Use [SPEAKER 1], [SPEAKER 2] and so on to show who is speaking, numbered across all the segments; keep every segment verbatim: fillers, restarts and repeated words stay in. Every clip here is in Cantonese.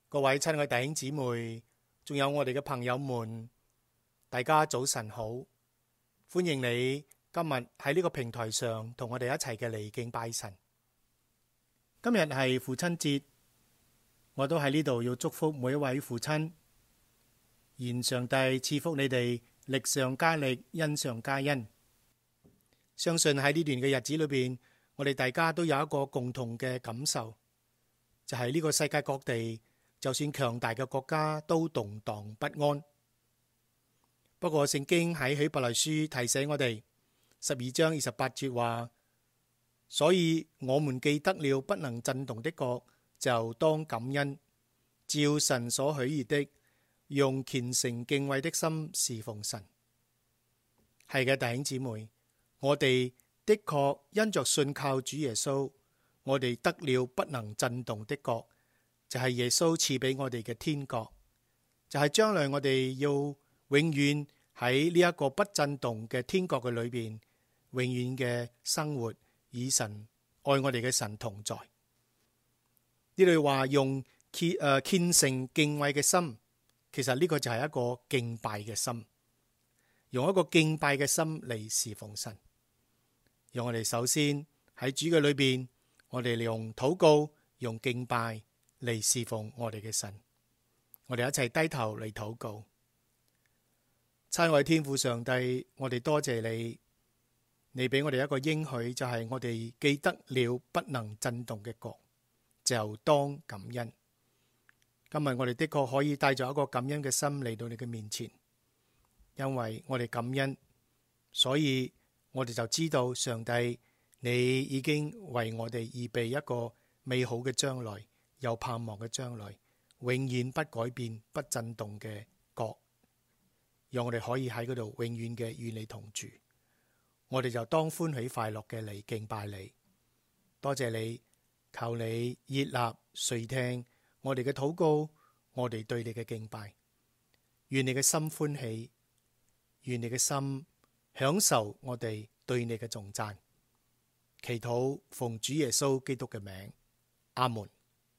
[SPEAKER 1] 各位親愛弟兄姊妹，仲有我哋嘅朋友們，大家早晨好！歡迎你今日喺呢個平台上同我哋一齊嘅嚟敬拜神。今日係父親節，我都喺呢度要祝福每一位父親，願上帝賜福你哋力上加力，恩上加恩。相信喺呢段嘅日子裏邊，我哋大家都有一個共同嘅感受，就係呢個世界各地，就算強大嘅國家都動盪不安。不過聖經喺希伯來書提醒我哋十二章二十八節話，所以我們既得了不能震動的國，就當感恩，照神所許意的，用虔誠敬畏的心侍奉神。係嘅，弟兄姊妹，我哋的確因着信靠主耶穌，我哋得了不能震動的國，就係耶穌賜俾我哋嘅天國，就係將來我哋要永遠喺呢一個不震動嘅天國嘅裏邊，永遠嘅生活，以神愛我哋嘅神同在。呢度話用虔誒虔誠敬畏嘅心，其實呢個就係一個敬拜嘅心，用一個敬拜嘅心嚟侍奉神。讓我哋首先喺主嘅裏邊，我哋用禱告，用敬拜嚟侍奉我哋嘅神。我哋一齊低頭嚟禱告。親愛天父上帝，我哋多謝你，你俾我哋一個應許，就係我哋既得了不能震動嘅國，就當感恩。今日我哋的確可以帶咗一個感恩嘅心嚟到你嘅面前，因為我哋感恩，所以我哋就知道上帝你已經為我哋預備一個美好嘅將來，有盼望嘅將來，永遠不改變不震動嘅國，讓我哋可以喺嗰度永遠嘅與你同住。我哋就當歡喜快樂嘅嚟敬拜你。多謝你，求你悅納垂聽我哋嘅禱告，我哋對你嘅敬拜。願你嘅心歡喜，願你嘅心享受我哋對你嘅頌讚。祈禱奉主耶穌基督嘅名，阿門。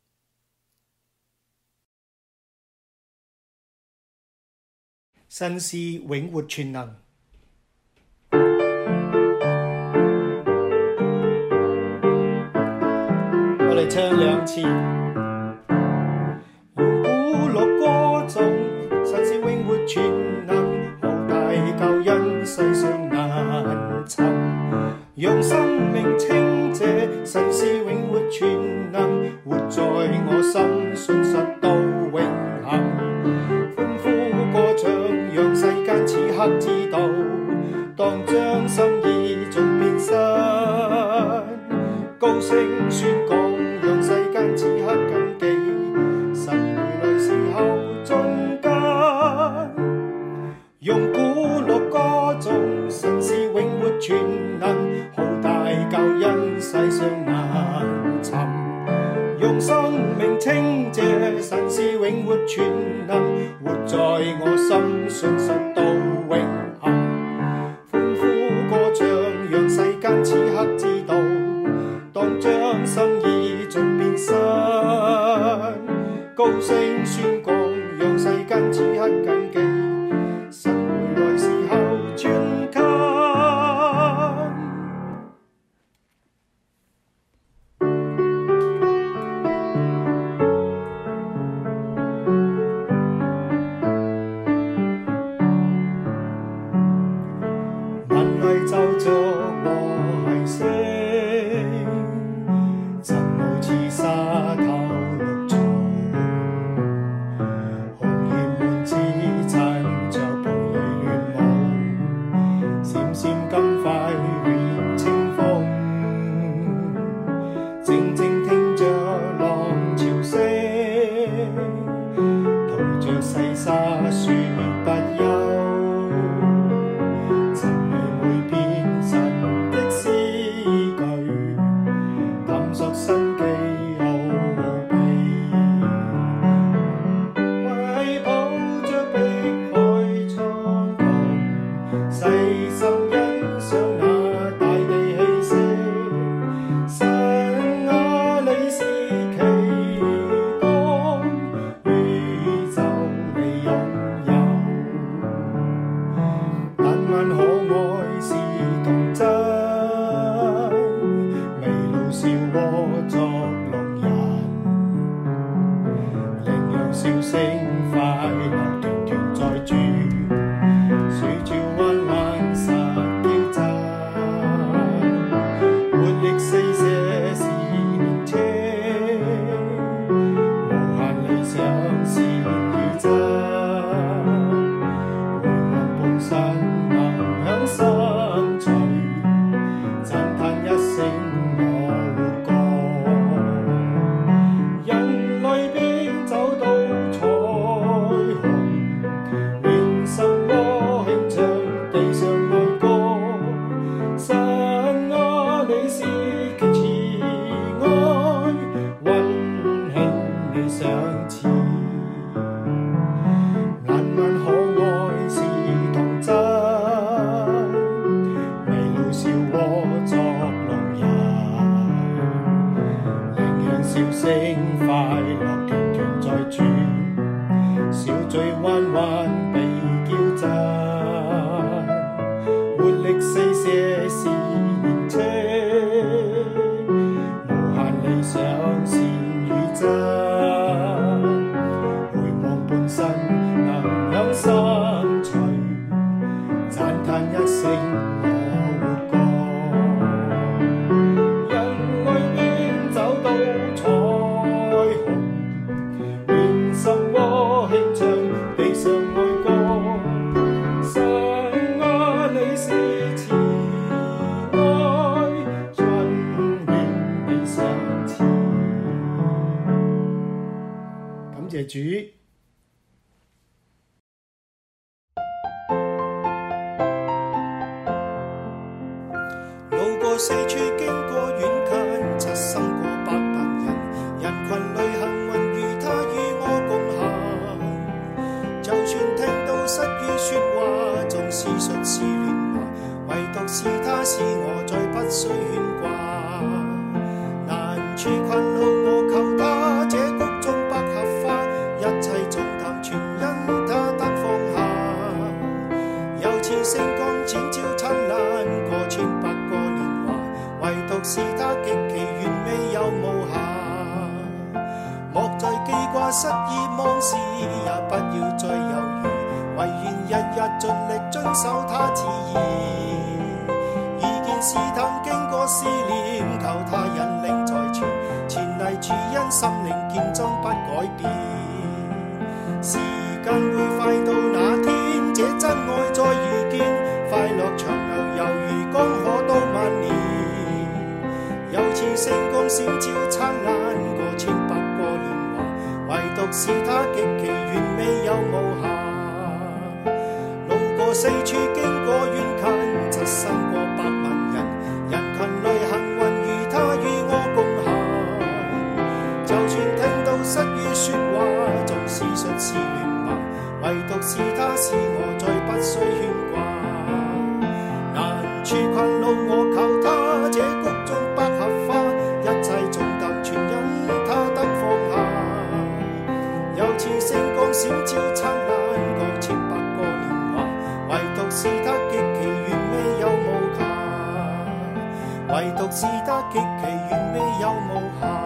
[SPEAKER 1] 神是永活全能，我哋唱兩次。用鼓樂歌頌，神是永活全能，浩大救恩世上難尋。讓生命稱謝，神是永活全能，活在我心，信實到永恆。歡呼歌唱，讓世間此刻知道，當將心意盡變身。高聲宣講，讓世間此刻謹記，神回來時候盡跟。用鼓樂歌頌，神是永活全能，浩大救恩世上難尋。用生命稱謝，神是永活全能，活在我心，信實到永恆。歡呼歌唱，讓世間此刻知道，當將心意盡變身。高聲宣講，讓世間此刻謹記，神回來時候專給。萬麗就着我係星，真好似沙頭綠草，紅葉滿枝襯着蒲蠡亂舞，閃閃金塊亂清風，靜靜聽着浪潮聲，途着細沙說不休。 歷四些是年青，無限理想善與真，回望半生能有心趣，讚嘆一聲我活過。人愛邊找到彩虹，願心窩輕唱地上愛歌。神啊，你是慈愛，春願你相似。感謝主。路過四處，經過遠近，七生過百萬人，人群裏幸運與他與我共行。就算聽到失語說話，縱是術是亂話，唯獨是他是我再不需牽掛。難處困惱我求他，這谷中百合花，一切重擔全因他得放下。又似星光展照燦爛，過千百個年華，唯獨是他極其完美又無瑕。莫再記掛失意妄事，也不要再猶豫，唯願日日盡力遵守他旨意。遇見試探經過試煉，求他引領在前，前嚟主因心靈堅裝不改變。時間會快到那天，這真愛再遇見，快樂長流猶如江河到萬年。又似星光閃照燦爛，過千百個年華，唯獨是他極其完美又無瑕。路過四處，經過遠近，七生過百萬人，人群裏幸運與他與我共行。就算聽到失語說話，縱是術是亂話，唯獨是他是我再不需牽掛。難處困惱我求他，這谷中百合花，一切重擔全因他得放下。又似星光閃照燦爛，過千百個年華，唯獨是他極其完美又無瑕，唯獨是他極其完美又無瑕。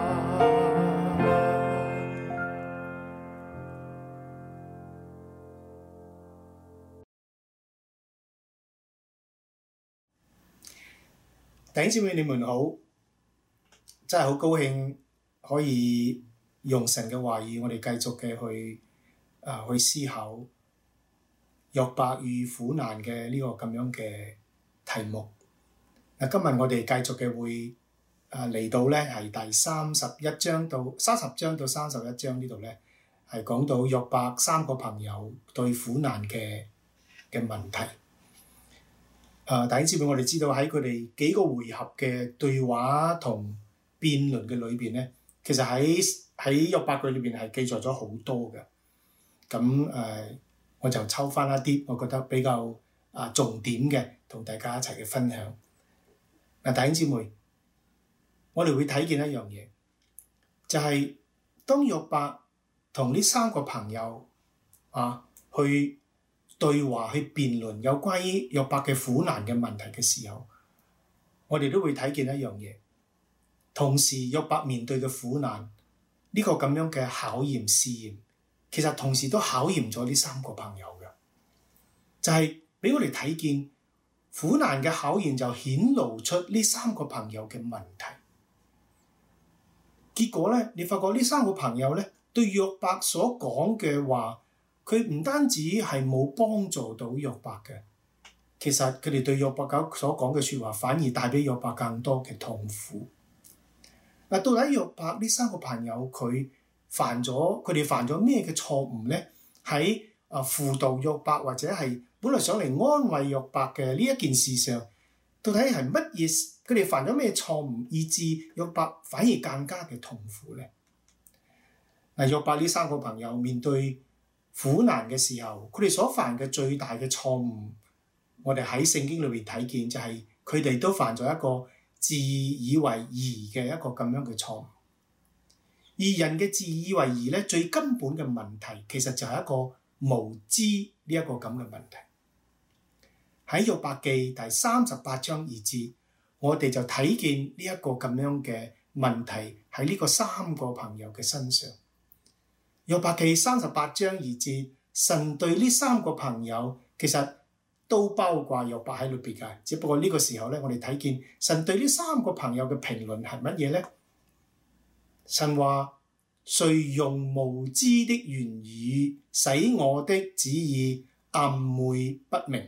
[SPEAKER 1] 弟兄姊妹，你們好，真係好高興可以用神嘅話語，我哋繼續嘅去啊、呃、去思考約伯與苦難嘅呢個咁樣嘅題目。嗱，今日我哋繼續嘅會啊嚟到咧係第三十一章到三十章到三十一章呢度咧，係講到約伯三個朋友對苦難嘅嘅問題。誒，弟兄姊妹，我哋知道喺佢哋幾個回合嘅對話同辯論嘅裏邊咧，其實喺喺約伯記裏邊係記載咗好多嘅。咁誒、呃，我就抽翻一啲我覺得比較啊重點嘅，同大家一齊嘅分享。嗱、呃，弟兄姊妹，我哋會睇見一樣嘢，就係、是、當約伯同呢三個朋友啊去對話去辯論有關於約伯嘅苦難嘅問題嘅時候，我哋都會睇見一樣嘢。同時約伯面對嘅苦難呢個咁樣嘅考驗試驗，其實同時都考驗咗呢三個朋友嘅，就係俾我哋睇見苦難嘅考驗就顯露出呢三個朋友嘅問題。結果咧，你發覺呢三個朋友咧對約伯所講嘅話，佢唔單止係冇幫助到約伯嘅，其實佢哋對約伯所講嘅説話，反而帶俾約伯更多嘅痛苦。嗱，到底約伯呢三個朋友佢犯咗佢哋犯咗咩嘅錯誤咧？喺啊輔導約伯或者係本來上嚟安慰約伯嘅呢一件事上，到底係乜嘢？佢哋犯咗咩錯誤，以致約伯反而更加嘅痛苦咧？嗱，約伯呢三個朋友面對苦難嘅時候，佢哋所犯嘅最大嘅錯誤，我哋喺聖經裏邊睇見就係佢哋都犯咗一個自以為義嘅一個咁樣嘅錯誤。而人嘅自以為義咧，最根本嘅問題其實就係一個無知呢一個咁嘅問題。
[SPEAKER 2] 喺約伯記第三十八章二節，我哋就睇見呢一個咁樣嘅問題喺呢個三個朋友嘅身上。約伯記三十八章二節，神對呢三個朋友其實都包括約伯喺裏邊㗎，只不過呢個時候咧，我哋睇見神對呢三個朋友嘅評論係乜嘢咧？神話：誰用無知的言語使我的旨意暗昧不明？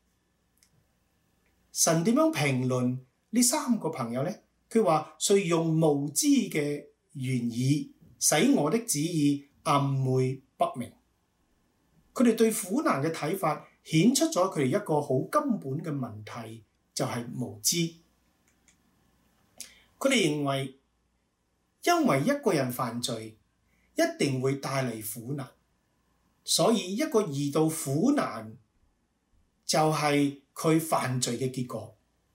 [SPEAKER 2] 神點樣評論呢三個朋友咧？佢話：誰用無知嘅言語使我的旨意暗昧不明？佢哋對苦難嘅睇法顯出咗佢哋一個好根本嘅問題，就係無知。佢哋認為，因為一個人犯罪，一定會帶嚟苦難，所以一個遇到苦難就係佢犯罪嘅結果。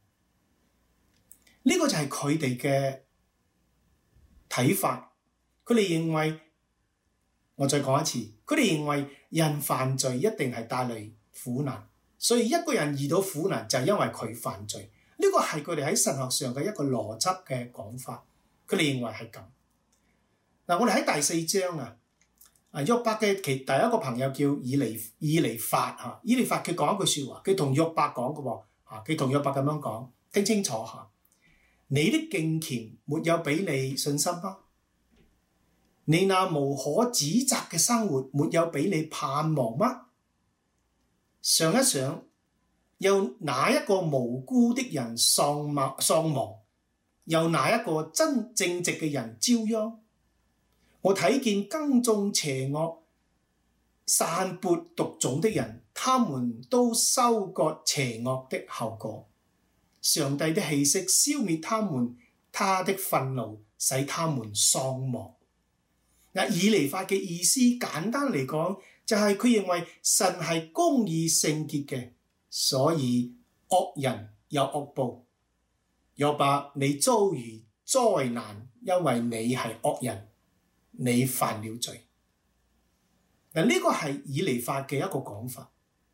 [SPEAKER 2] 呢個就係佢哋嘅睇法。佢哋認為，我再講一次，佢哋認為人犯罪一定係帶嚟苦難，所以一個人遇到苦難就係因為佢犯罪。呢個係佢哋喺神學上嘅一個邏輯嘅講法。佢哋認為係咁。嗱，我哋喺第四章啊，啊約伯嘅其第一個朋友叫以利以利法嚇，以利法佢講一句説話，佢同約伯講嘅喎嚇，佢同約伯咁樣講，聽清楚嚇。你的敬虔沒有俾你信心嗎？你那無可指責嘅生活沒有俾你盼望嗎？想一想，有哪一個無辜的人喪亡喪亡？有哪一個真正直嘅人遭殃？我睇見耕種邪惡、散播毒種的人，他們都收割邪惡的後果。上帝的氣息消滅他們，他的憤怒使他們喪亡。嗱，以利法嘅意思簡單嚟講，就係佢認為神係公義聖潔嘅，所以惡人有惡報。約伯，你遭遇災難，因為你係惡人，你犯了罪。嗱，呢個係以利法嘅一個講法。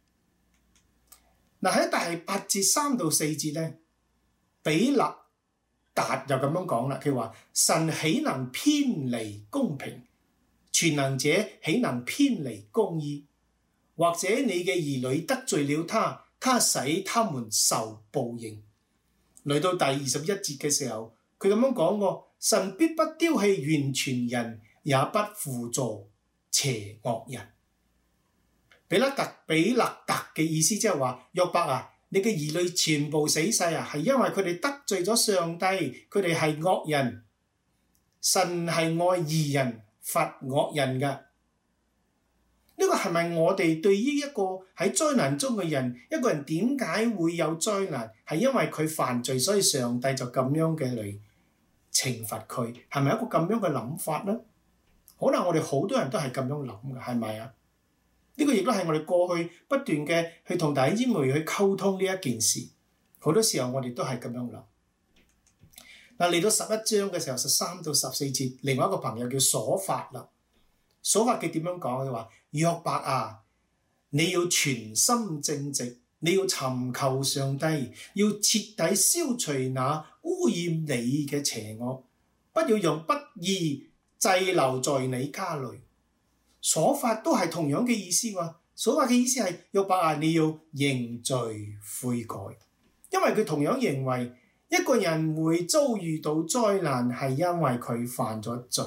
[SPEAKER 2] 嗱，喺第八節三到四節咧，比勒達就咁樣講啦，佢話：神豈能偏離公平？全能者豈能偏離公義？或者你嘅兒女得罪了他，他使他們受報應。嚟到第二十一節嘅時候，佢咁樣講過：神必不丟棄完全人，也不扶助邪惡人。比勒特比勒達嘅意思即係話：約伯啊，你嘅兒女全部死晒啊，係因為佢哋得罪咗上帝，佢哋係惡人。神係愛義人，罰惡人㗎。呢個係咪我哋對於一個喺災難中嘅人，一個人點解會有災難？係因為佢犯罪，所以上帝就咁樣嘅嚟懲罰佢，係咪一個咁樣嘅諗法呢？可能我哋好多人都係咁樣諗嘅，係咪啊？呢個亦都係我哋過去不斷嘅去同弟兄姊妹去溝通呢一件事。好多時候我哋都係咁樣諗。嗱，嚟到十一章嘅時候，十三到十四節，另外一個朋友叫瑣法啦。瑣法佢點樣講？佢話：約伯啊，你要全心正直，你要尋求上帝，要徹底消除那污染你嘅邪惡，不要讓不義滯留在你家裏。瑣法都係同樣嘅意思喎。瑣法嘅意思係約伯啊，你要認罪悔改，因為佢同樣認為一個人會遭遇到災難係因為佢犯咗罪。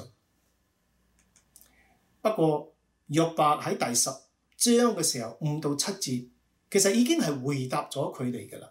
[SPEAKER 2] 不過約伯喺第十章嘅時候五到七節，其實已經係回答咗佢哋㗎啦。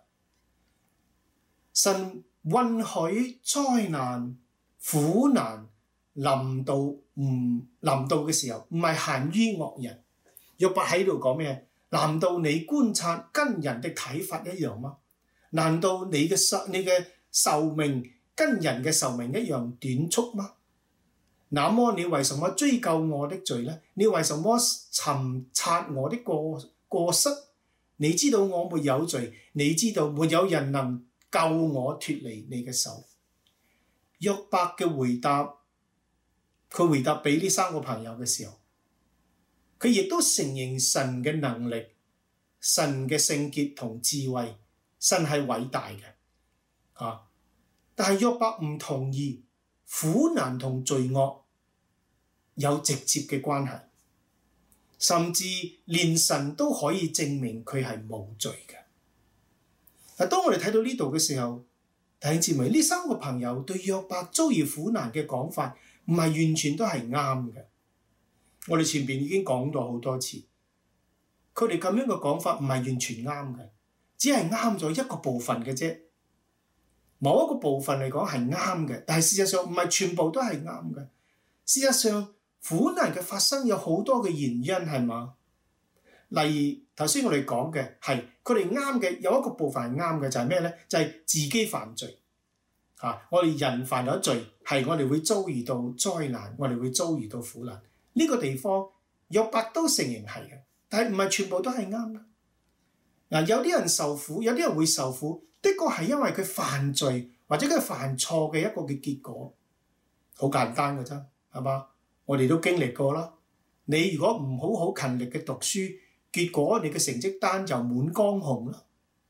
[SPEAKER 2] 神允許災難苦難臨到唔臨到嘅時候，唔係限於惡人。約伯喺度講咩？難道你觀察跟人的睇法一樣嗎？難道你嘅壽你嘅壽命跟人嘅壽命一樣短促嗎？那麼你為什麼追究我的罪呢？你為什麼尋察我的過過失？你知道我沒有罪，你知道沒有人能救我脫離你嘅手。約伯嘅回答，佢回答俾呢三個朋友嘅時候，佢亦都承認神嘅能力， 神嘅聖潔同智慧，神係偉大嘅啊！但係約伯唔同意苦難同罪惡有直接嘅關係，甚至連神都可以證明佢係無罪嘅。嗱，當我哋睇到呢度嘅時候，弟兄姊妹，呢三個朋友對約伯遭遇苦難嘅講法，唔係完全都係啱嘅。我哋前邊已經講咗好多次，佢哋咁樣嘅講法唔係完全啱嘅，只係啱咗一個部分嘅啫。某一個部分嚟講係啱嘅，但係事實上唔係全部都係啱嘅。事實上，苦難嘅發生有好多嘅原因，係嘛？例如頭先我哋講嘅係佢哋啱嘅，有一個部分係啱嘅，就係咩咧？就係自己犯罪嚇、啊。我哋人犯咗罪，係我哋會遭遇到災難，我哋會遭遇到苦難。呢、這個地方約伯都承認係嘅，但係唔係全部都係啱嘅。嗱、啊，有啲人受苦，有啲人會受苦，的確係因為佢犯罪或者佢犯錯嘅一個嘅結果。好簡單嘅啫，係嘛？我哋都經歷過啦。你如果唔好好勤力嘅讀書，結果你嘅成績單就滿江紅啦。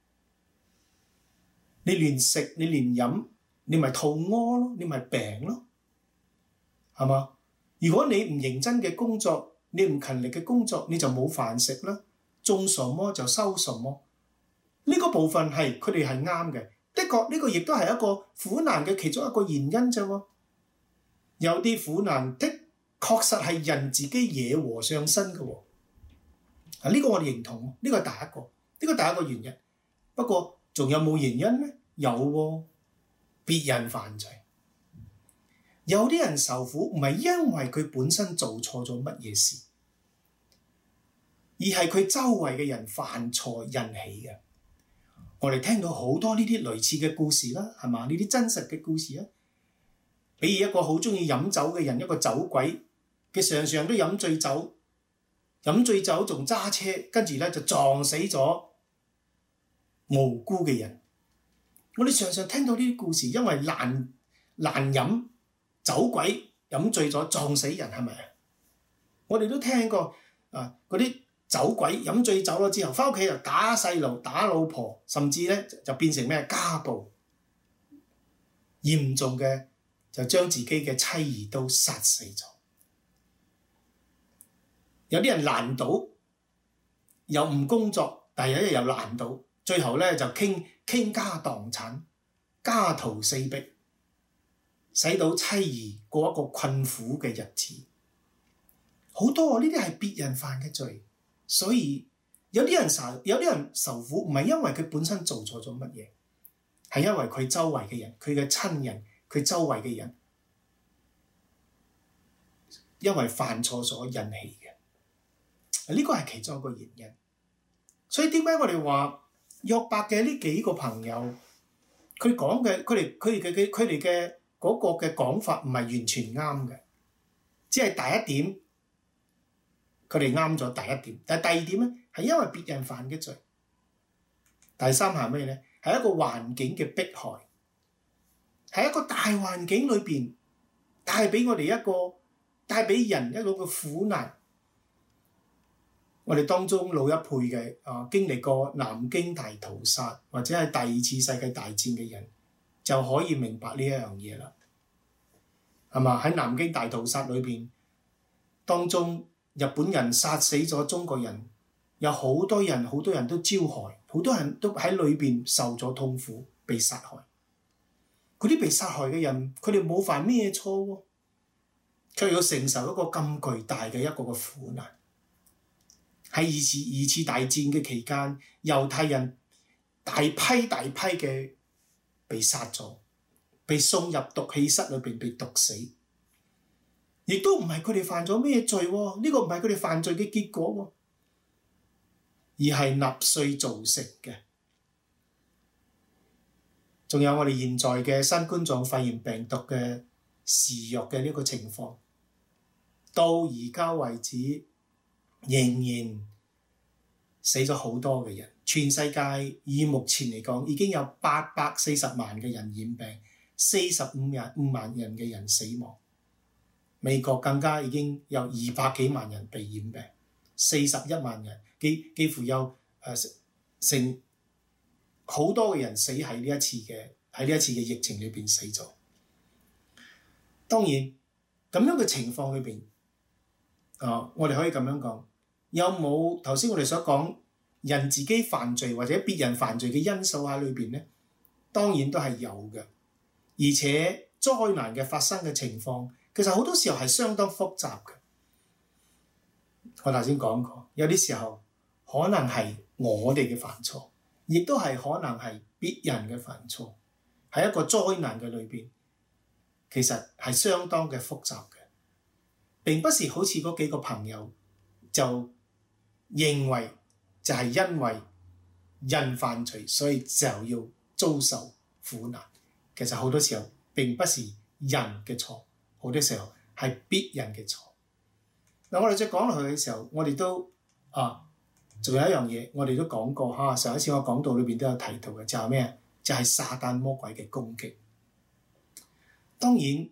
[SPEAKER 2] 你亂食，你亂飲，你咪肚屙咯，你咪病咯，係嘛？如果你唔認真嘅工作，你唔勤力嘅工作，你就冇飯食啦。種什麼就收什麼。呢個部分係佢哋係啱嘅，的確呢個亦都係一個苦難嘅其中一個原因啫喎。有啲苦難的確實係人自己惹禍上身嘅喎。啊，呢個我哋認同，呢個係第一個，呢個第一個原因。不過仲有冇原因咧？有喎，別人犯罪。有啲人受苦唔係因為佢本身做錯咗乜嘢事，而係佢周圍嘅人犯錯引起嘅。我哋聽到好多呢啲類似嘅故事啦，係嘛？呢啲真實嘅故事啊，比如一個好中意飲酒嘅人，一個酒鬼，佢常常都飲醉酒，飲醉酒仲揸車，跟住咧就撞死咗無辜嘅人。我哋常常聽到呢啲故事，因為難難飲，酒鬼飲醉咗撞死人，係咪啊？我哋都聽過啊，嗰啲酒鬼飲醉酒咗之後，翻屋企就打細路、打老婆，甚至咧就變成咩家暴，嚴重嘅就將自己嘅妻兒都殺死咗。有啲人爛賭，又唔工作，但係有一日又爛賭，最後咧就傾傾家蕩產，家徒四壁，使到妻兒過一個困苦嘅日子。好多呢啲係別人犯嘅罪。所以有啲人受有啲人受苦，唔係因為佢本身做錯咗乜嘢，係因為佢周圍嘅人、佢嘅親人、佢周圍嘅人，因為犯錯所引起嘅。呢個係其中一個原因。所以點解我哋話約伯嘅呢幾個朋友，佢講嘅佢哋佢哋嘅佢哋嘅嗰個嘅講法唔係完全啱嘅，只係第一點。佢哋啱咗第一點，但係第二點咧係因為別人犯嘅罪。第三係咩咧？係一個環境嘅迫害，係一個大環境裏邊帶俾我哋一個帶俾人一個嘅苦難。我哋當中老一輩嘅啊，經歷過南京大屠殺或者係第二次世界大戰嘅人，就可以明白呢一樣嘢啦。係嘛？喺南京大屠殺裏邊，當中日本人殺死咗中國人，有好多人好多人都遭害，好多人都喺裏邊受咗痛苦，被殺害。嗰啲被殺害嘅人，佢哋冇犯咩錯喎，卻要承受一個咁巨大嘅一個嘅苦難。喺二次二次大戰嘅期間，猶太人大批大批嘅被殺咗，被送入毒氣室裏邊被毒死。亦都唔係佢哋犯咗咩罪喎，呢個唔係佢哋犯罪嘅結果喎，而係納粹造成嘅。仲有我哋現在嘅新冠狀肺炎病毒嘅肆虐嘅呢個情況，到而家為止仍然死咗好多嘅人。全世界以目前嚟講，已經有八百四十萬嘅人染病，四十五人五萬人嘅人死亡。美國更加已經有二百幾萬人被染病，四十一萬人，幾幾乎有誒成好多嘅人死喺呢一次嘅喺呢一次嘅疫情裏邊死咗。當然咁樣嘅情況裏邊，啊，我哋可以咁樣講，有冇頭先我哋所講人自己犯罪或者別人犯罪嘅因素喺裏邊咧？當然都係有嘅，而且災難嘅發生嘅情況，其實好多時候係相當複雜嘅。我頭先講過，有啲時候可能係我哋嘅犯錯，亦都係可能係別人嘅犯錯，喺一個災難嘅裏邊，其實係相當嘅複雜嘅。並不是好似嗰幾個朋友就認為就係因為人犯罪，所以就要遭受苦難。其實好多時候並不是人嘅錯，好多時候係別人嘅錯。嗱，我哋再講落去嘅時候，我哋都啊，仲有一樣嘢，我哋都講過嚇。上一次我講道裏邊都有提到嘅，就係咩？就係撒旦魔鬼嘅攻擊。當然，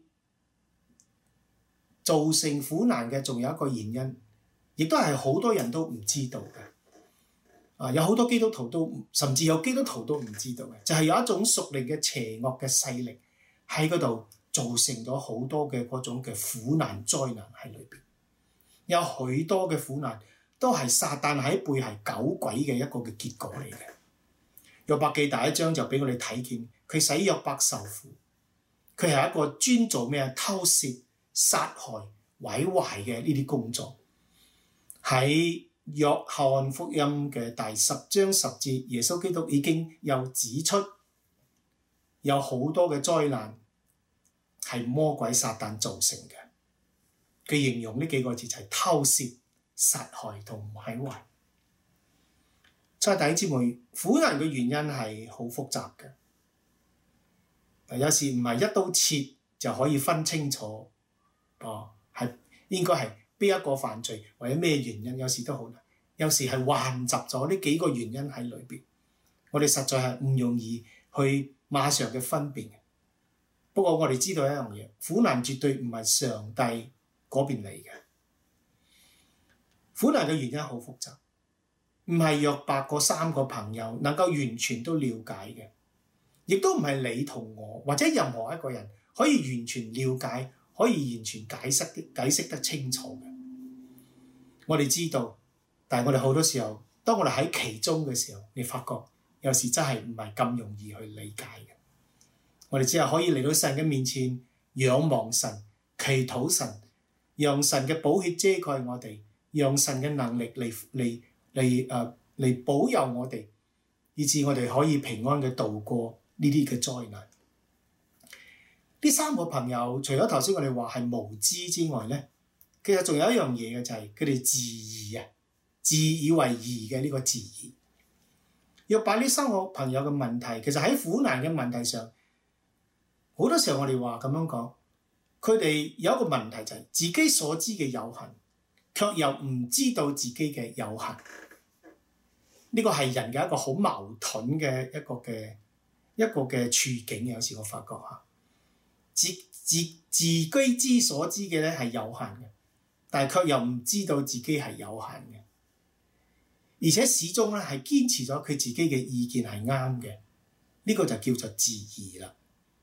[SPEAKER 2] 造成苦難嘅仲有一個原因，亦都係好多人都唔知道嘅。啊，有好多基督徒都甚至有基督徒都唔知道嘅，就係有一種屬靈嘅邪惡嘅勢力喺嗰度造成咗好多嘅嗰種嘅苦難災難喺裏邊。有許多嘅苦難都係撒旦喺背後搞鬼嘅一個嘅結果嚟嘅。約伯記第一章就俾我哋睇見，佢使約伯受苦，佢係一個專做咩啊？偷竊、殺害、毀壞嘅呢啲工作。喺約翰福音嘅第十章十節，耶穌基督已經又指出有好多嘅災難係魔鬼撒旦造成嘅。佢形容呢幾個字就係偷竊、殺害同毀壞。所以弟兄姊妹，苦難嘅原因係好複雜嘅。有時唔係一刀切就可以分清楚，哦，係應該係邊一個犯罪或者咩原因，有時都好難。有時係混雜咗呢幾個原因喺裏邊，我哋實在係唔容易去馬上嘅分辨嘅。不過我哋知道一樣嘢，苦難絕對唔係上帝嗰邊嚟嘅。苦難嘅原因好複雜，唔係約伯嗰三個朋友能夠完全都了解嘅，亦都唔係你同我或者任何一個人可以完全了解，可以完全解釋解釋得清楚嘅。我哋知道，但係我哋好多時候，當我哋喺其中嘅時候，你發覺有時真係唔係咁容易去理解嘅。我哋只係可以嚟到神嘅面前，仰望神，祈禱神，讓神嘅寶血遮蓋我哋，讓神嘅能力嚟嚟嚟誒嚟保佑我哋，以致我哋可以平安嘅度過呢啲嘅災難。呢三個朋友除咗頭先我哋話係無知之外咧，其實仲有一樣嘢嘅，就係佢哋自義啊，自以為義嘅呢個自義。約伯呢三個朋友嘅問題，其實喺苦難嘅問題上，好多時候我哋話咁樣講，佢哋有一個問題就係自己所知嘅有限，卻又唔知道自己嘅有限。呢個係人嘅一個好矛盾嘅一個嘅一個嘅處境。有時我發覺嚇，自自自己之所知嘅咧係有限嘅，但係卻又唔知道自己係有限嘅，而且始終咧係堅持咗佢自己嘅意見係啱嘅。呢個就叫做自義啦。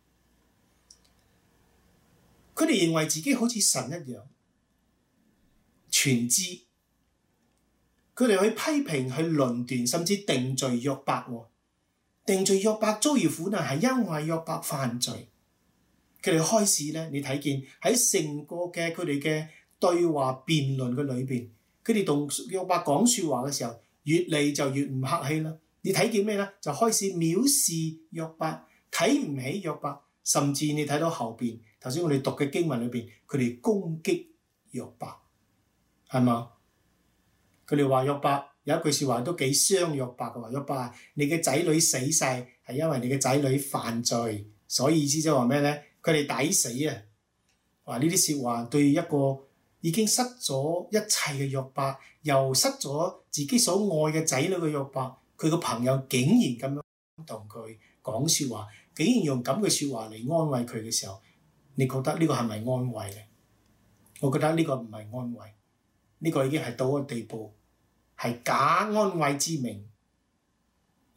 [SPEAKER 2] 佢哋認為自己好似神一樣全知，佢哋去批評、去論斷，甚至定罪約伯。定罪約伯遭遇苦難係因為約伯犯罪。佢哋開始咧，你睇見喺成個嘅佢哋嘅對話辯論嘅裏邊，佢哋同約伯講説話嘅時候，越嚟就越唔客氣啦。你睇見咩咧？就開始藐視約伯，睇唔起約伯，甚至你睇到後邊頭先我哋讀嘅經文裏邊，佢哋攻擊約伯，係嘛？佢哋話約伯有一句説話都幾傷約伯嘅話，約伯你嘅仔女死晒係因為你嘅仔女犯罪，所以意思即係話咩咧？佢哋抵死啊！話呢啲説話對一個已經失咗一切嘅約伯，又失咗自己所愛嘅仔女嘅約伯，佢個朋友竟然咁樣同佢講説話，竟然用咁嘅説話嚟安慰佢嘅時候，你覺得呢個係咪安慰咧？我覺得呢個唔係安慰，呢個已經係到個地步，係假安慰之名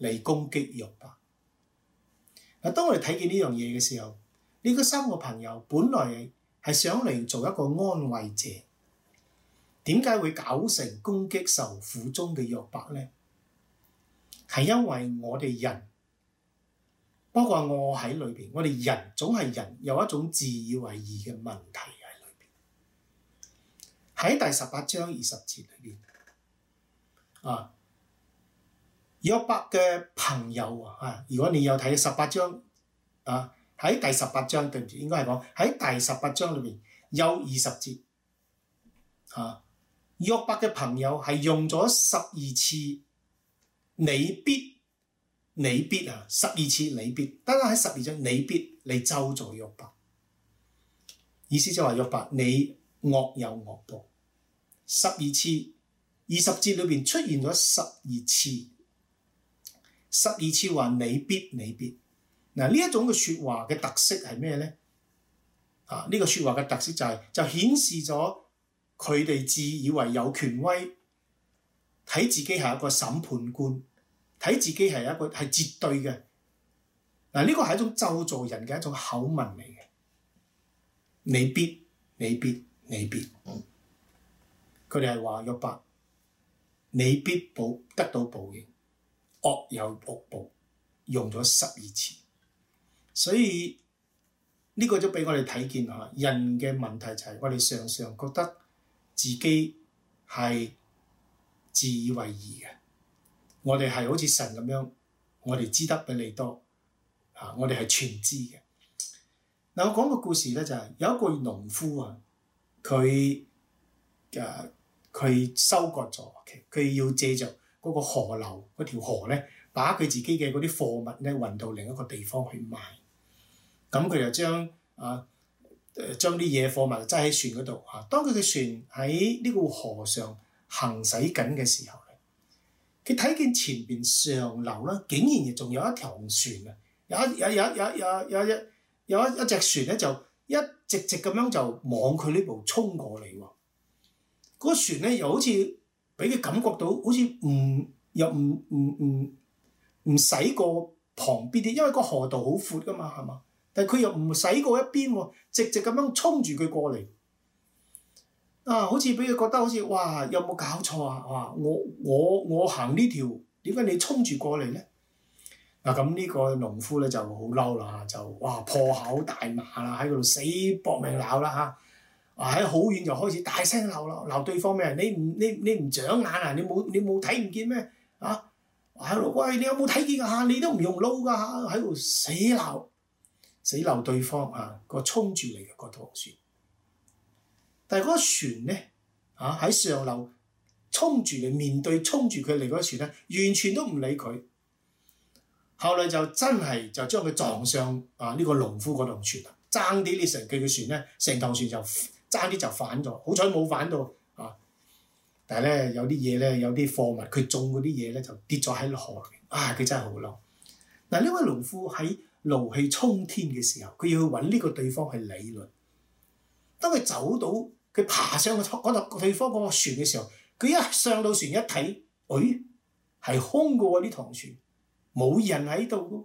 [SPEAKER 2] 嚟攻擊約伯。嗱，當我哋睇見呢樣嘢嘅時候，呢個三個朋友本來係想嚟做一個安慰者，點解會搞成攻擊受苦中嘅約伯呢？係因為我哋人，包括我喺裏邊，我哋人總係人有一種自以為義嘅問題喺裏邊。喺第十八章二十節裏邊，啊，約伯嘅朋友啊，如果你有睇十八章啊，喺第十八章對唔住，應該係講喺第十八章裏邊有二十節啊，約伯嘅朋友係用咗十二次你必你必啊，十二次你必，單單喺十二章你必嚟咒詛約伯，意思就係話約伯你惡有惡報。十二次二十節裏邊出現咗十二次，十二次話你必你必。嗱，呢一種嘅説話嘅特色係咩咧？啊，呢、這個説話嘅特色就係、是、就顯示咗佢哋自以為有權威，睇自己係一個審判官，睇自己係一個係絕對嘅。嗱，呢個係一種咒詛人嘅一種口吻嚟嘅。你必你必你必，佢哋係話約伯，你必報得到報應，惡有惡報，用咗十二次。所以呢、這個都俾我哋睇見嚇，人嘅問題就係我哋常常覺得自己係自以為義嘅，我哋係好似神咁樣，我哋知得比你多嚇，我哋係全知嘅。嗱，我講個故事咧，就係有一個農夫啊，佢誒佢收割咗，佢要借着嗰個河流嗰條河咧，把佢自己嘅嗰啲貨物咧運到另一個地方去賣。咁佢就將啊誒將啲嘢貨物擠喺船嗰度嚇。當佢嘅船喺呢個河上行駛緊嘅時候咧，佢睇見前邊上流啦，竟然亦仲有一條船啊！有一有有有有有一有一一隻船咧，就一直直咁樣就往佢呢部衝過嚟喎。嗰個船咧又好似俾佢感覺到好似唔又唔唔唔唔駛過旁邊啲，因為個河道好闊噶嘛，係嘛？但係佢又唔駛過一邊喎，直直咁樣衝住佢過嚟。啊，好似俾佢覺得好似哇，有冇搞錯啊？哇！我我我行呢條，點解你衝住過嚟咧？嗱，咁呢個農夫咧就好嬲啦，就哇破口大罵啦，喺嗰度死搏命鬧啦嚇！啊，喺好遠就開始大聲鬧啦，鬧對方咩？你唔你你唔長眼啊？你冇你冇睇唔見咩？啊！喺度喂，你有冇睇見啊？你都唔用腦噶嚇，喺度死鬧死鬧對方啊！個衝住嚟嘅嗰條船。但係嗰個船咧，嚇喺上流衝住嚟，面對衝住佢嚟嗰個船咧，完全都唔理佢。後來就真係就將佢撞上啊呢個農夫嗰條船啦，爭啲你成佢嘅船咧，成頭船就爭啲就反咗，好彩冇反到啊！但係咧有啲嘢咧，有啲貨物佢種嗰啲嘢咧就跌咗喺河入邊，啊佢真係好嬲。嗱，呢位農夫喺怒氣沖天嘅時候，佢要去揾呢個對方去理論。當佢走到佢爬上個嗰度對方嗰個船嘅時候，佢一上到船一睇，誒係空嘅喎，呢趟船冇人喺度。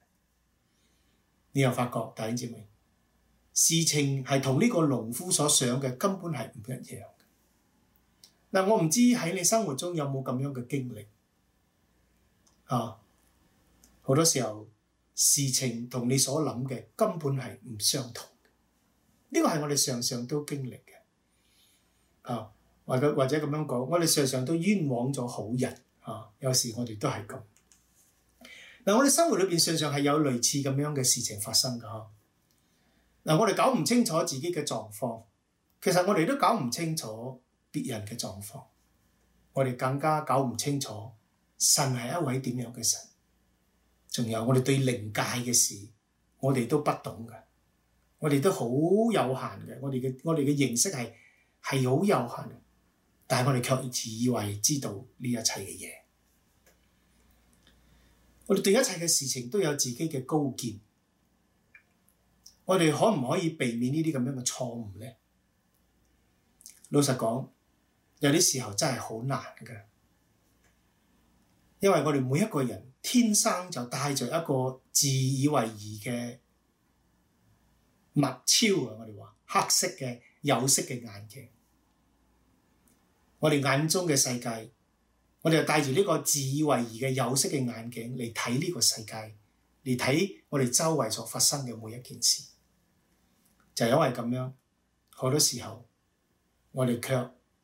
[SPEAKER 2] 你又發覺弟兄姊妹，事情係同呢個農夫所想嘅根本係唔一樣。嗱，我唔知喺你生活中有冇咁樣嘅經歷啊？好多時候事情同你所諗嘅根本係唔相同。呢個係我哋常常都經歷嘅啊，或者或者咁樣講，我哋常常都冤枉咗好人啊。有時我哋都係咁。嗱，我哋生活裏邊常常係有類似咁樣嘅事情發生㗎嚇。嗱，我哋搞唔清楚自己嘅狀況，其實我哋都搞唔清楚別人嘅狀況，我哋更加搞唔清楚神係一位點樣嘅神。仲有我哋對靈界嘅事，我哋都不懂嘅，我哋都好有限嘅，我哋嘅我哋嘅認識係係好有限嘅，但係我哋卻自以為知道呢一切嘅嘢。我哋對一切嘅事情都有自己嘅高見，我哋可唔可以避免呢啲咁樣嘅錯誤咧？老實講，有啲時候真係好難嘅，因為我哋每一個人天生就帶着一個自以為義嘅物超啊！我哋話黑色嘅有色嘅眼鏡，我哋眼中嘅世界，我哋就帶住呢個自以為義嘅有色嘅眼鏡嚟睇呢個世界，嚟睇我哋周圍所發生嘅每一件事。就係因為咁樣，好多時候我哋卻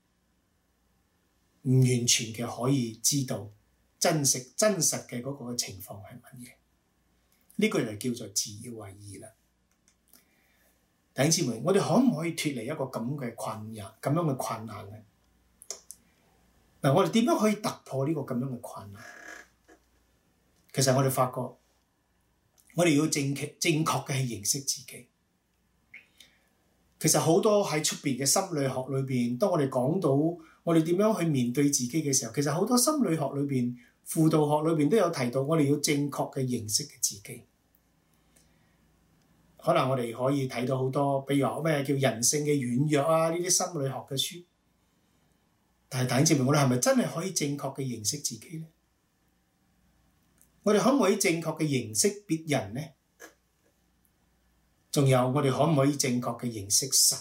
[SPEAKER 2] 唔完全嘅可以知道真實真實嘅嗰個情況係乜嘢。呢個就叫做自以為義啦。弟兄姊妹，我哋可唔可以脫離一個咁嘅困擾、咁樣嘅困難咧？嗱，我哋點樣可以突破呢個咁樣嘅困難？其實我哋發覺，我哋要正確正確嘅去認識自己。其實好多喺出邊嘅心理學裏邊，當我哋講到我哋點樣去面對自己嘅時候，其實好多心理學裏邊、輔導學裏邊都有提到，我哋要正確嘅認識嘅自己。可能我哋可以睇到好多，比如話咩叫人性嘅軟弱啊，呢啲心理學嘅書。但係弟兄姊妹，我哋係咪真係可以正確嘅認識自己咧？我哋可唔可以正確嘅認識別人咧？仲有，我哋可唔可以正確嘅認識神？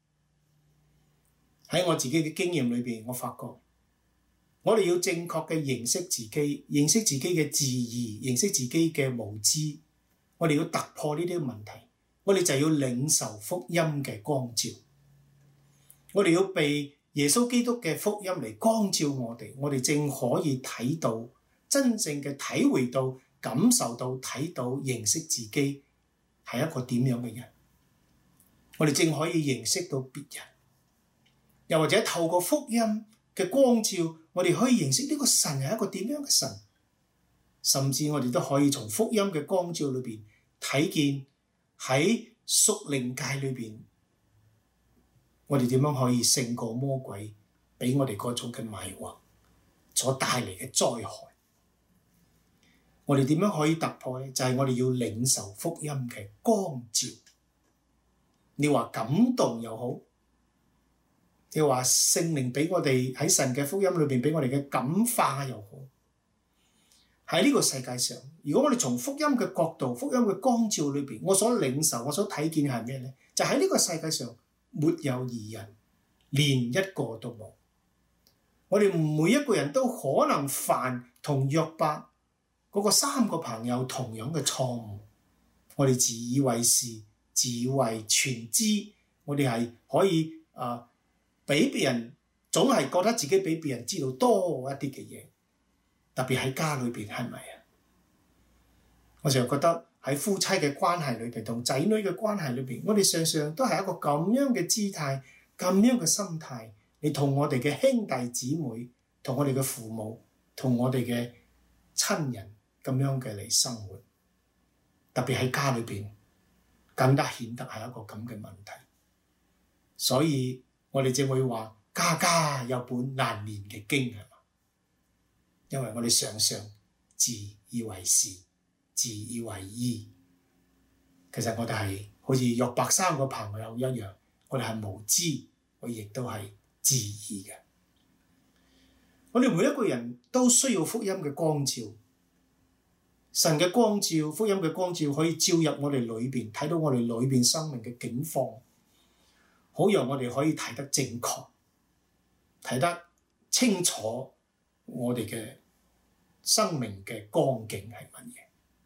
[SPEAKER 2] 喺我自己嘅經驗裏邊，我發覺我哋要正確嘅認識自己，認識自己嘅自義，認識自己嘅無知。我哋要突破呢啲問題，我哋就要領受福音嘅光照。我哋要被耶穌基督嘅福音嚟光照我哋，我哋正可以睇到，真正嘅體會到、感受到、睇到、認識自己係一個點樣嘅人。我哋正可以認識到別人，又或者透過福音嘅光照，我哋可以認識呢個神係一個點樣嘅神。甚至我哋都可以從福音嘅光照裏邊睇見喺屬靈界裏邊，我哋點樣可以勝過魔鬼俾我哋嗰種嘅迷惑所帶嚟嘅災害。我哋點樣可以突破咧？就係我哋要領受福音嘅光照。你話感動又好，你話聖靈俾我哋喺神嘅福音裏邊俾我哋嘅感化又好。喺呢個世界上，如果我哋從福音嘅角度、福音嘅光照裏邊，我所領受、我所睇見係咩咧？就喺呢個世界上沒有義人，連一個都冇。我哋每一個人都可能犯同約伯嗰個三個朋友同樣嘅錯誤。我哋自以為是、自以為全知，我哋係可以啊，俾別人總係覺得自己比別人知道多一啲嘅嘢。特別喺家裏邊，係咪啊？我成日覺得喺夫妻嘅關係裏邊，同仔女嘅關係裏邊，我哋常常都係一個咁樣嘅姿態、咁樣嘅心態，你同我哋嘅兄弟姊妹、同我哋嘅父母、同我哋嘅親人咁樣嘅嚟生活。特別喺家裏邊，更加顯得係一個咁嘅問題。所以我哋正會話：家家有本難念嘅經。因為我哋常常自以為是、自以為義，其實我哋係好似約伯三個朋友一樣，我哋係無知，我亦都係自義嘅。我哋每一個人都需要福音嘅光照，神嘅光照、福音嘅光照可以照入我哋裏邊，睇到我哋裏邊生命嘅境況，好讓我哋可以睇得正確，睇得清楚我哋嘅生命嘅光景係乜嘢？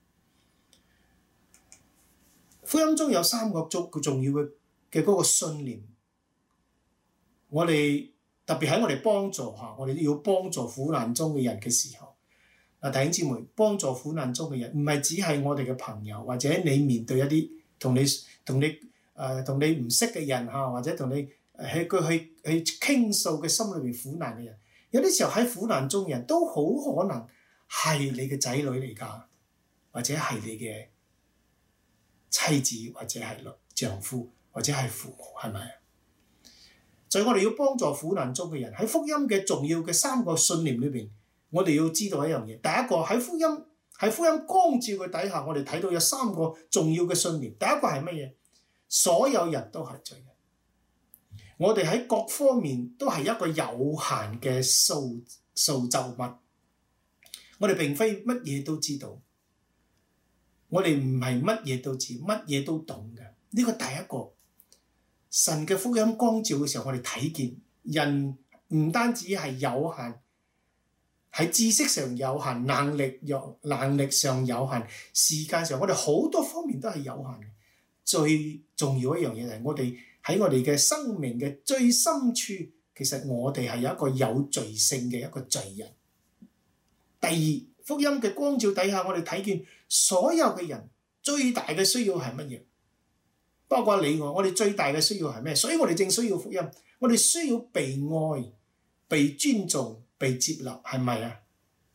[SPEAKER 2] 福音中有三個足嘅重要嘅嘅嗰個信念，我哋特別喺我哋幫助下，我哋都要幫助苦難中嘅人嘅時候，嗱，弟兄姊妹，幫助苦難中嘅人唔係只係我哋嘅朋友，或者你面對一啲同你同你誒同、呃、你唔識嘅人嚇，或者同你喺佢去去傾訴嘅心裏邊苦難嘅人，有啲時候喺苦難中嘅人都好可能係你嘅仔女嚟㗎，或者係你嘅妻子，或者係丈夫，或者係父母，係咪啊？所以我哋要幫助苦難中嘅人，喺福音嘅重要嘅三個信念裏邊，我哋要知道一樣嘢。第一個喺福音喺福音光照嘅底下，我哋睇到有三個重要嘅信念。第一個係乜嘢？所有人都係罪人。我哋喺各方面都係一個有限嘅塑造物。 我哋並非乜嘢都知道，我哋唔係乜嘢都知，乜嘢都懂嘅。呢個第一個神嘅福音光照嘅時候，我哋睇見人唔單止係有限，喺知識上有限，能力有能力上有限，時間上我哋好多方面都係有限嘅。最重要一樣嘢就係我哋喺我哋嘅生命嘅最深處，其實我哋係有一個有罪性嘅一個罪人。第二，福音嘅光照底下，我哋睇見所有嘅人最大嘅需要係乜嘢？包括你我，我哋最大嘅需要係咩？所以我哋正需要福音，我哋需要被愛、被尊重、被接納，係咪啊？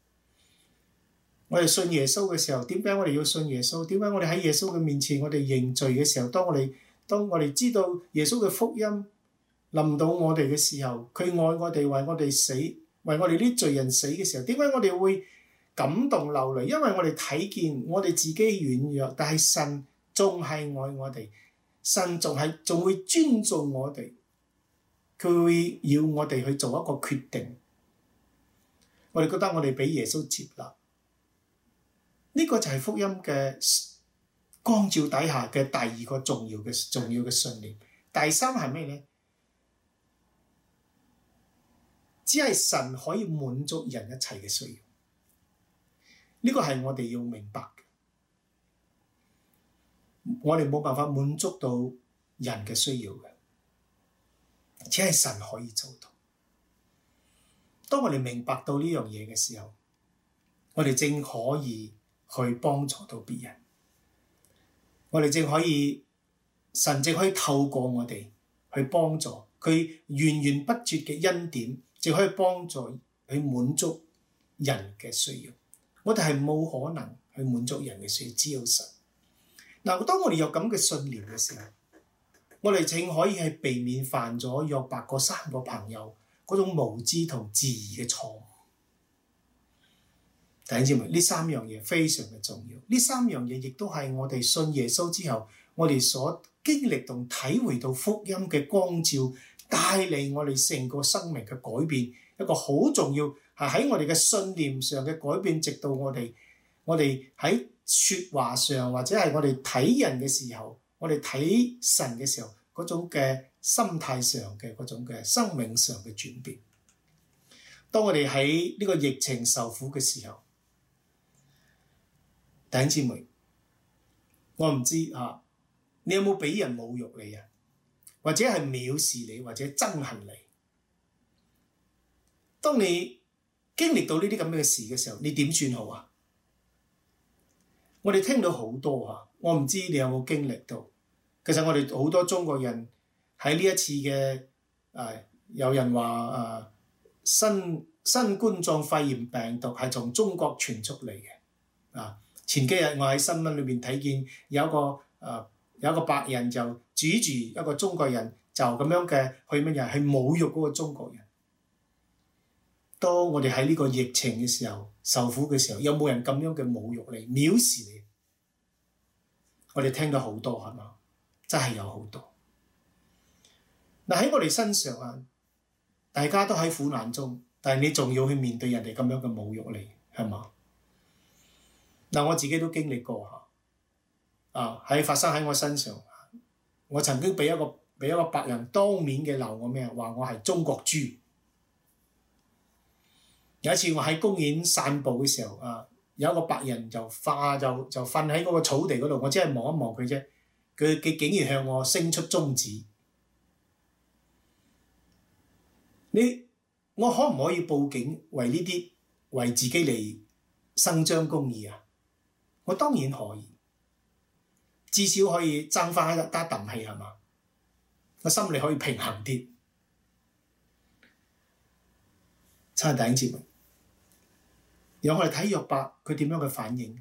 [SPEAKER 2] 我哋信耶穌嘅時候，點解我哋要信耶穌？點解我哋喺耶穌嘅面前，我哋認罪嘅時候，當我哋當我哋知道耶穌嘅福音臨到我哋嘅時候，佢愛我哋，為我哋死，為我哋啲罪人死嘅時候，點解我哋會感動流淚？因為我哋睇見我哋自己軟弱，但係神仲係愛我哋，神仲係仲會尊重我哋，佢會要我哋去做一個決定。我哋覺得我哋俾耶穌接納，呢個就係福音嘅光照底下嘅第二個重要嘅重要嘅信念。第三係咩咧？只係神可以滿足人一切嘅需要，呢個係我哋要明白嘅。我哋冇辦法滿足到人嘅需要嘅，只係神可以做到。當我哋明白到呢樣嘢嘅時候，我哋正可以去幫助到別人，我哋正可以神正可以透過我哋去幫助佢源源不絕嘅恩典，就可以幫助去滿足人嘅需要。我哋係冇可能去滿足人嘅需要，只有神。嗱，當我哋有咁嘅信念嘅時候，我哋正可以係避免犯咗約伯嗰三個朋友嗰種無知同自疑嘅錯誤。弟兄姊妹，呢三樣嘢非常嘅重要。呢三樣嘢亦都係我哋信耶穌之後，我哋所經歷同體會到福音嘅光照，帶嚟我哋成個生命嘅改變，一個好重要係喺我哋嘅信念上嘅改變，直到我哋我哋喺説話上或者係我哋睇人嘅時候，我哋睇神嘅時候嗰種嘅心態上嘅嗰種嘅生命上嘅轉變。當我哋喺呢個疫情受苦嘅時候，弟兄姊妹，我唔知啊，你有冇俾人侮辱你啊？或者係藐視你，或者憎恨你？當你經歷到呢啲咁嘅事嘅時候，你點算好啊？我哋聽到好多啊，我唔知你有冇經歷到。其實我哋好多中國人喺呢一次嘅誒、呃，有人話誒、呃、新新冠狀肺炎病毒係從中國傳出嚟嘅啊。前幾日我喺新聞裏面睇見有一個誒、呃、有一個白人就指住一個中國人，就咁樣嘅去乜嘢去侮辱嗰個中國人。當我哋喺呢個疫情嘅時候受苦嘅時候，有冇人咁樣嘅侮辱你、藐視你？我哋聽到好多係嘛？真係有好多。嗱，喺我哋身上啊，大家都喺苦難中，但係你仲要去面對人哋咁樣嘅侮辱你，係嘛？嗱，我自己都經歷過嚇，啊喺發生喺我身上，我曾經俾一個俾一個白人當面嘅鬧我咩？話我係中國豬。有一次我喺公園散步嘅時候，啊有一個白人就化就就瞓喺嗰個草地嗰度，我只係望一望佢啫，佢佢竟然向我伸出中指。你我可唔可以報警為呢啲為自己嚟伸張公義啊？我當然可以，至少可以爭翻一啖氣係嘛？個心理可以平衡啲。親愛弟兄姊妹，讓我哋睇約伯佢點樣嘅反應。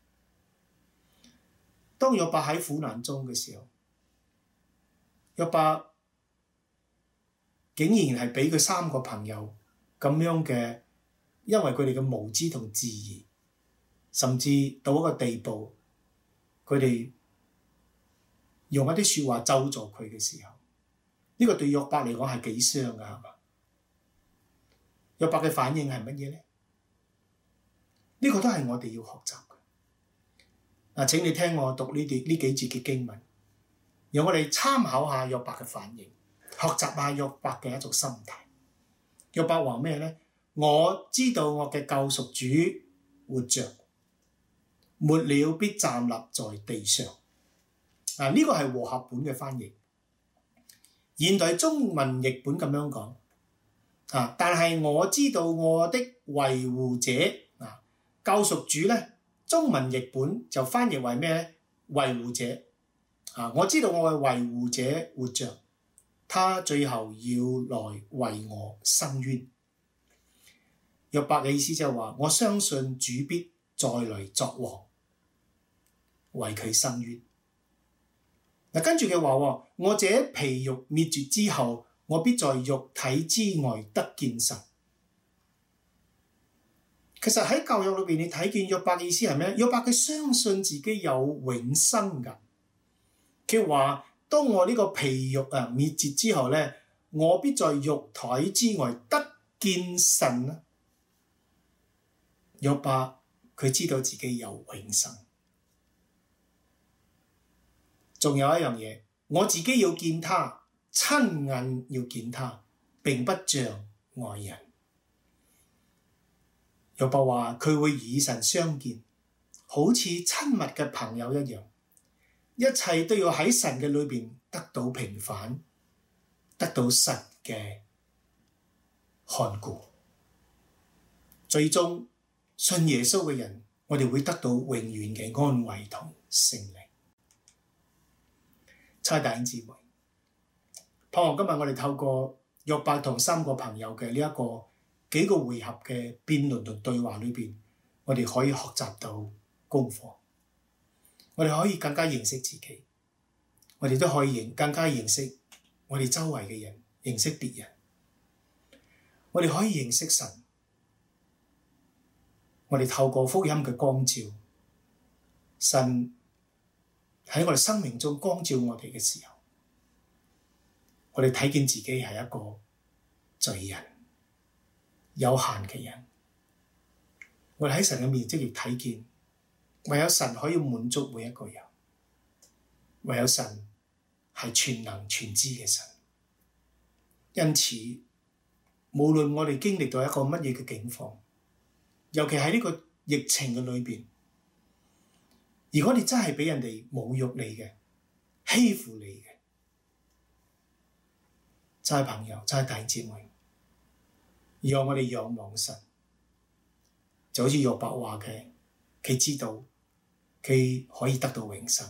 [SPEAKER 2] 當約伯喺苦難中嘅時候，約伯竟然係俾佢三個朋友咁樣嘅，因為佢哋嘅無知同自疑，甚至到一個地步，佢哋用一啲説話咒詛佢嘅時候，呢個對約伯嚟講係幾傷㗎，係嘛？約伯嘅反應係乜嘢咧？ 呢個都係我哋要學習嘅。嗱，請你聽我讀呢啲呢幾節嘅經文，讓我哋參考下約伯嘅反應，學習下約伯嘅一種心態。約伯話咩咧？我知道我嘅救贖主活着，末了必站立在地上。啊，呢個係和合本嘅翻譯。現代中文譯本咁樣講。啊，但係我知道我的維護者，啊，救贖主咧，中文譯本就翻譯為咩咧？維護者。啊，我知道我嘅維護者活着，他最後要來為我伸冤。約伯嘅意思就係話，我相信主必再來作王，為佢伸冤。嗱，跟住佢話，我這皮肉滅絕之後，我必在肉體之外得見神。其實喺舊約裏邊，你睇見約伯嘅意思係咩？約伯佢相信自己有永生㗎。佢話：當我呢個皮肉啊滅絕之後咧，我必在肉體之外得見神啊！約伯佢知道自己有永生。仲有一樣嘢，我自己要見他，親眼要見他，並不像外人。約伯話佢會與神相見，好似親密嘅朋友一樣，一切都要喺神嘅裏邊得到平反，得到神嘅看顧。最終信耶穌嘅人，我哋會得到永遠嘅安慰同勝利。親愛的弟兄姊妹，盼望今日我哋透過約伯同三個朋友嘅呢一個幾個回合嘅辯論同對話裏邊，我哋可以學習到功課，我哋可以更加認識自己，我哋都可以更加認識我哋周圍嘅人，認識別人，我哋可以認識神，我哋透過福音嘅光照，神喺我哋生命中光照我哋嘅時候，我哋睇見自己係一個罪人，有限嘅人。我哋喺神嘅面前亦睇見，唯有神可以滿足每一個人，唯有神係全能全知嘅神。因此，無論我哋經歷到一個乜嘢嘅境況，尤其喺呢個疫情嘅裏邊，如果你真係俾人哋侮辱你嘅、欺負你嘅，真係朋友、真係弟兄姊妹，讓我哋仰望神，就好似約伯話嘅，佢知道佢可以得到永生，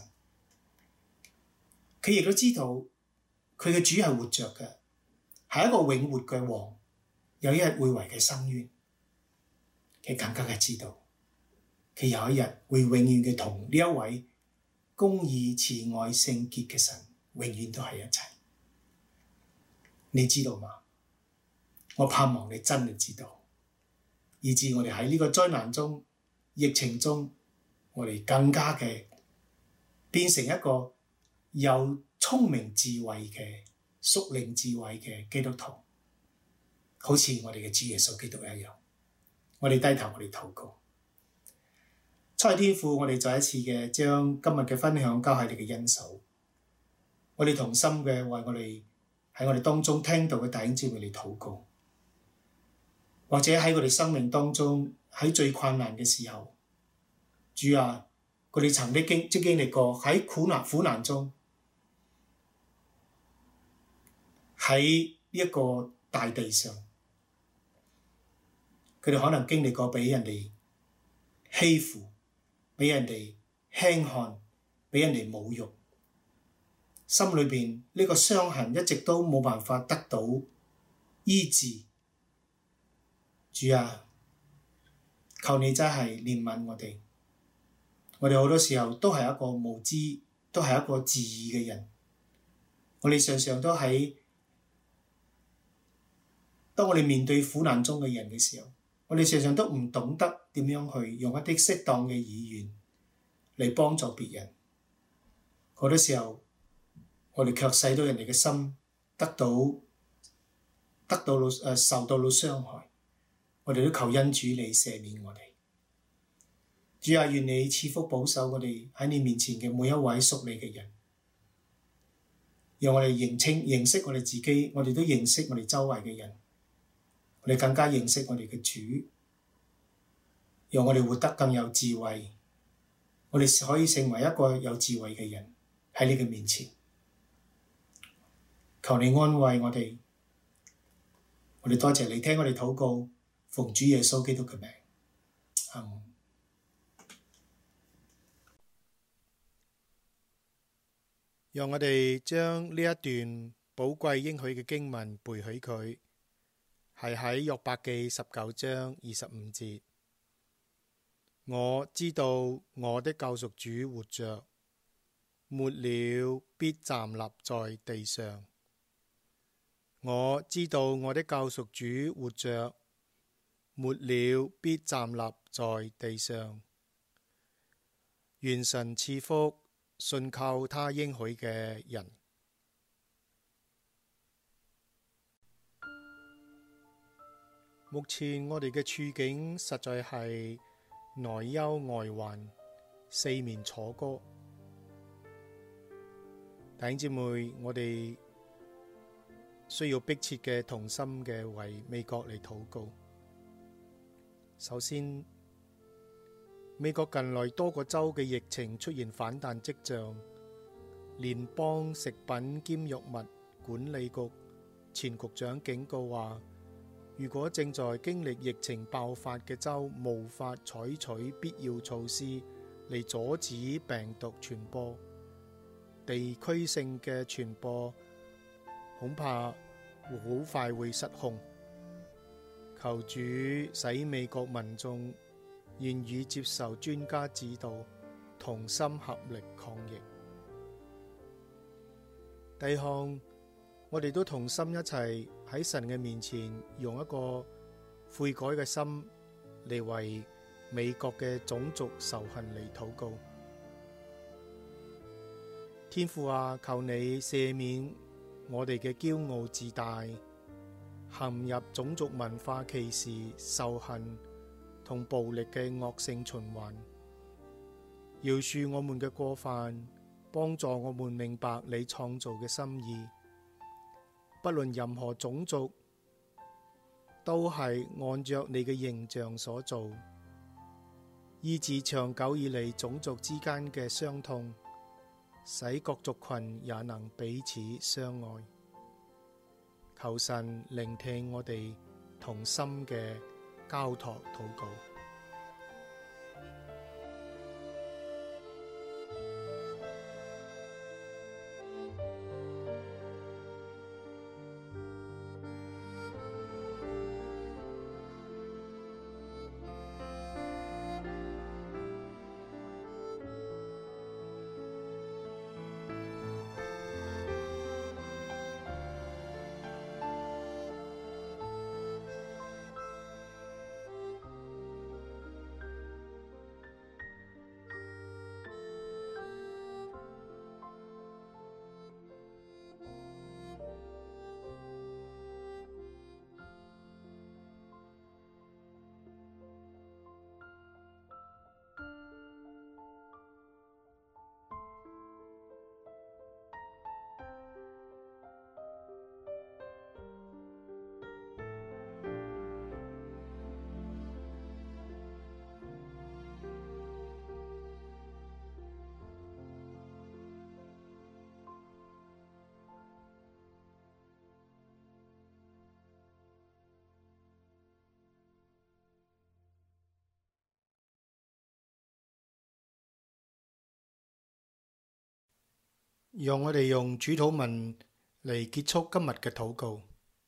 [SPEAKER 2] 佢亦都知道佢嘅主係活着嘅，係一個永活嘅王，有一日會為佢伸冤，佢更加嘅知道。佢有一日會永遠嘅同呢一位公義、慈愛、聖潔嘅神，永遠都係一齊。你知道嗎？我盼望你真係知道，以致我哋喺呢個災難中、疫情中，我哋更加嘅變成一個有聰明智慧嘅屬靈智慧嘅基督徒，好似我哋嘅主耶穌基督一樣。我哋低頭，我哋禱告。親愛天父，我哋再一次嘅將今日嘅分享交喺你嘅恩手，我哋同心嘅為我哋喺我哋當中聽到嘅弟兄姊妹嚟禱告，或者喺我哋生命當中喺最困難嘅時候，主啊，佢哋曾經經即經歷過喺苦難苦難中，喺呢一個大地上，佢哋可能經歷過俾人哋欺負，俾人哋輕看，俾人哋侮辱，心裏邊呢個傷痕一直都冇辦法得到醫治。主啊，求你真係憐憫我哋。我哋好多時候都係一個無知，都係一個自義嘅人。我哋常常都喺當我哋面對苦難中嘅人嘅時候，我哋常常都唔懂得點樣去用一啲適當嘅語言嚟幫助別人。好多時候，我哋卻使到人哋嘅心得到得到誒受到到傷害。我哋都求恩主你赦免我哋。 主啊，願你賜福保守我哋喺你面前嘅每一位屬你嘅人，讓我哋認清認識我哋自己，我哋都認識我哋周圍嘅人，我哋更加認識我哋嘅主，讓我哋活得更有智慧，我哋可以成為一個有智慧嘅人喺你嘅面前。求你安慰我哋，我哋多謝你聽我哋禱告，奉主耶穌基督嘅名，阿門。
[SPEAKER 1] 讓我哋將呢一段寶貴應許嘅經文背起佢，係喺約伯記十九章二十五節。我知道我的救贖主活着，末了必站立在地上。我知道我的救贖主活着，末了必站立在地上。願神賜福信靠他應許嘅人。目前我哋嘅處境實在係內憂外患，四面楚歌。弟兄姊妹，我哋需要迫切嘅同心嘅為美國嚟禱告。首先，美國近來多個州嘅疫情出現反彈跡象，聯邦食品兼藥物管理局前局長警告話，如果正在經歷疫情爆發嘅州無法採取必要措施嚟阻止病毒傳播，地區性嘅傳播恐怕好快會失控。求主使美國民眾願意接受專家指導，同心合力抗疫。弟兄，我哋都同心一齊喺神嘅面前，用一個悔改嘅心嚟為美國嘅種族仇恨嚟禱告。天父啊，求你赦免我哋嘅驕傲自大，陷入種族文化歧視、仇恨同暴力嘅惡性循環，饒恕我們嘅過犯，幫助我們明白你創造嘅心意。不論任何種族，都係按着你嘅形象所造，醫治長久以嚟種族之間嘅傷痛，使各族群也能彼此相愛。求神聆聽我哋同心嘅交託禱告。讓我哋用主禱文嚟結束今日嘅禱告。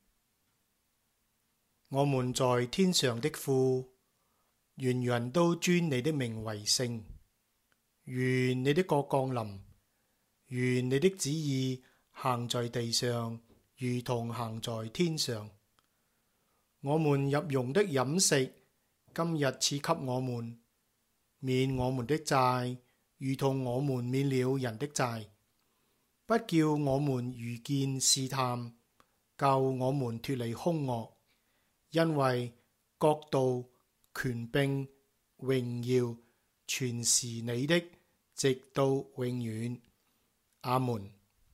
[SPEAKER 1] 我們在天上的父，願人都尊你的名為聖。願你的國降臨，願你的旨意行在地上，如同行在天上。我們日用的飲食，今日賜給我們，免我們的債，如同我們免了人的債。不叫我們遇見試探，救我們脫離兇惡，因為國度、權柄、榮耀， 全是你的，直到永遠。阿門。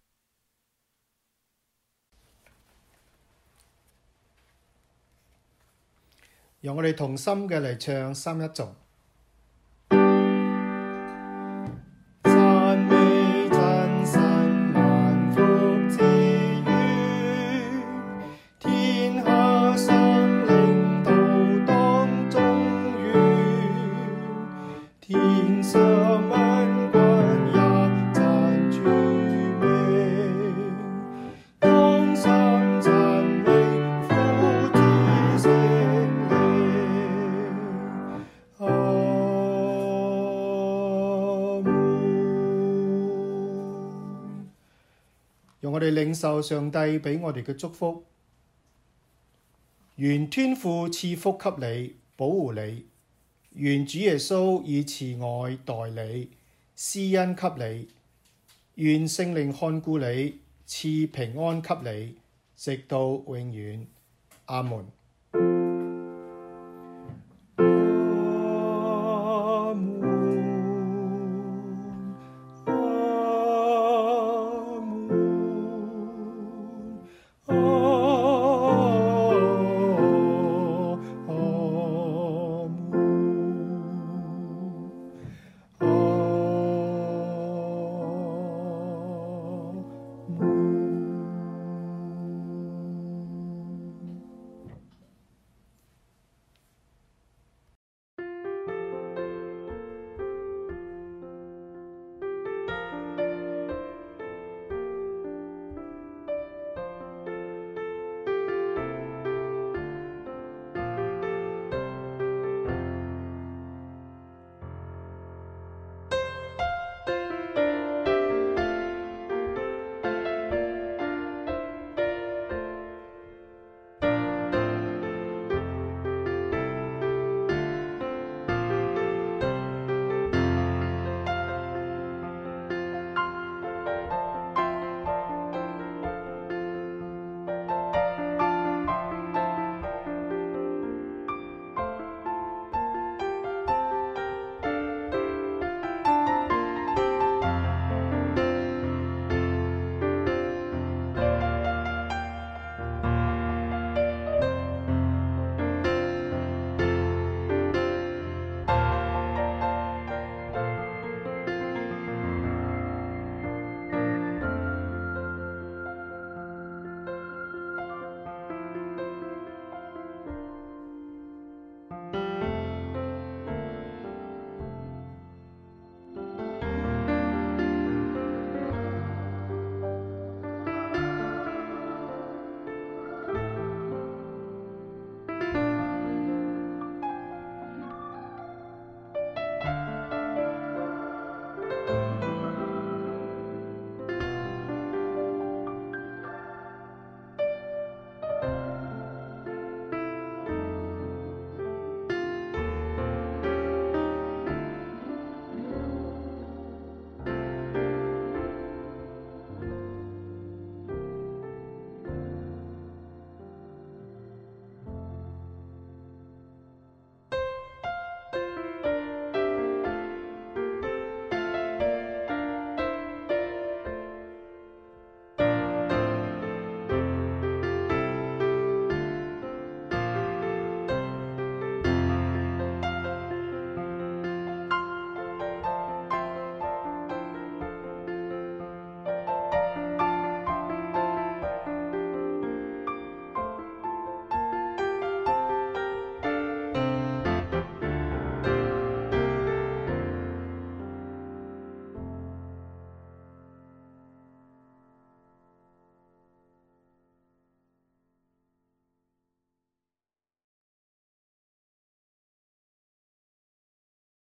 [SPEAKER 2] 讓我哋同心嘅嚟唱三一頌。讚美真神萬福之源，天下生靈都當中願，天上萬軍也讚主名，當心讚美父子聖靈。阿門。讓我哋領受上帝俾我哋嘅祝福，願天父賜福給你，保護你；願主耶穌以慈愛待你，施恩給你；願聖靈看顧你，賜平安給你，直到永遠。阿門。